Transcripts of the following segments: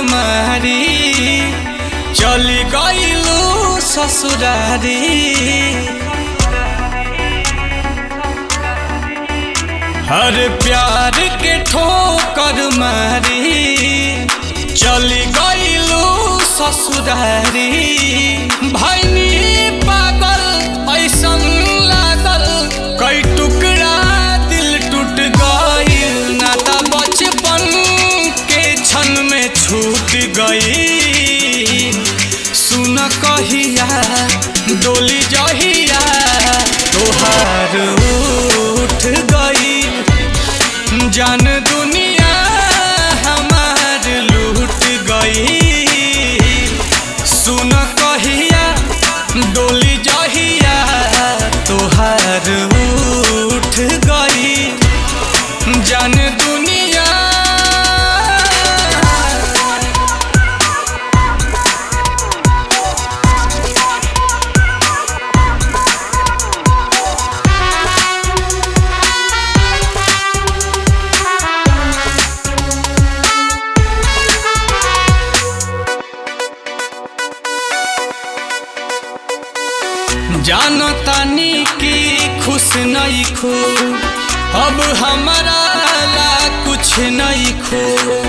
मारी चली गईलू ससुरारी। हर प्यार के ठोकर मारी चली गईलू ससुरारी। भैनी पागल ऐसन लागल कई टुकड़ा दिल टूट गईल। नाता बचपन के क्षण में छूट गई। सुन कहिया डोली जहिया तोहार उठ गई। जान दुनिया हमार लूट गई। सुन कहिया डोली जहिया तोहार उठ गई। जान दुनिया जानो तानी की खुश नहीं खो। अब हमारा ला कुछ नहीं खो।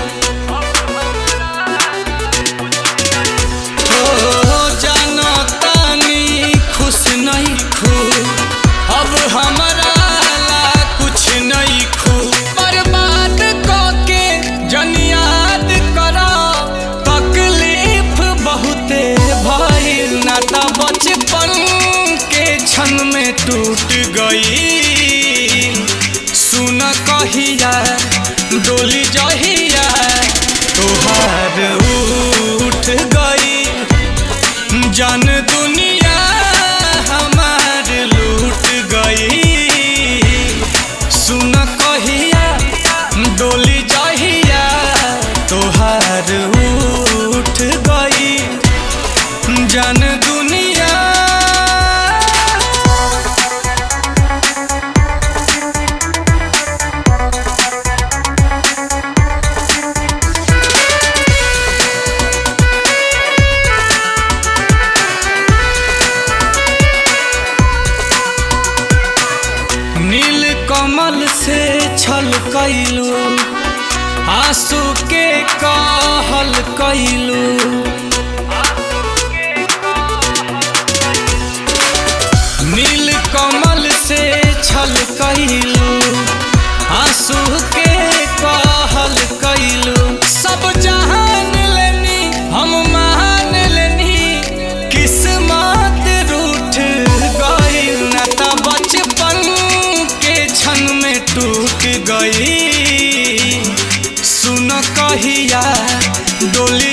जानो तानी खुश नहीं खो। अब हमारा ला कुछ नहीं खो। बर्बाद करके जन याद करा तकलीफ बहुते भइल। नाता बचपन क्षण में टूट गई। सुन कहिया डोली जहिया तोहार उठ गई। जान दुनिया हमार लूट गई। सुन कहिया डोली जहिया तोहार उठ गई। जान दुनिया नील कमल से छल कैलू। आंसू के कहल कैलू। नील कमल से छल कैलू। आंसू के कहल कैलू। सब जान लेनी हम मान लेनी। किस्मत रूठ गई। नाता बचपन के क्षण में टूट गई। सुन कहिया डोली